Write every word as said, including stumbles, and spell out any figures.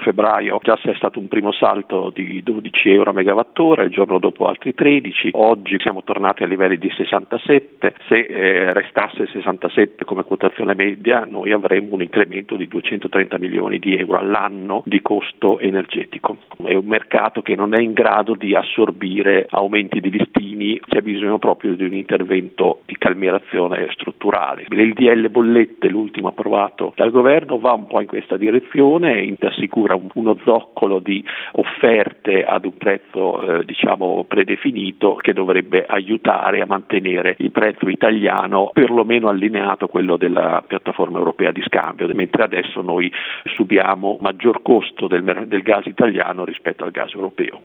febbraio già c'è stato un primo salto di dodici euro a megawattora, il giorno dopo altri tredici, oggi siamo tornati a livelli di sessantasette, se eh, restasse sessantasette come quotazione media noi avremmo un incremento di duecentotrenta milioni di euro all'anno di costo energetico. È un mercato che non è in grado di assorbire aumenti di listini, c'è bisogno proprio di un intervento di calmierazione strutturale. Il D L bollette, l'ultimo approvato dal governo, va un po' in questa direzione, assicura un, uno zoccolo di offerte ad un prezzo eh, diciamo predefinito che dovrebbe aiutare a mantenere il prezzo italiano perlomeno allineato a quello della piattaforma europea di scambio, mentre adesso noi subiamo maggior costo del, del gas italiano rispetto al gas europeo.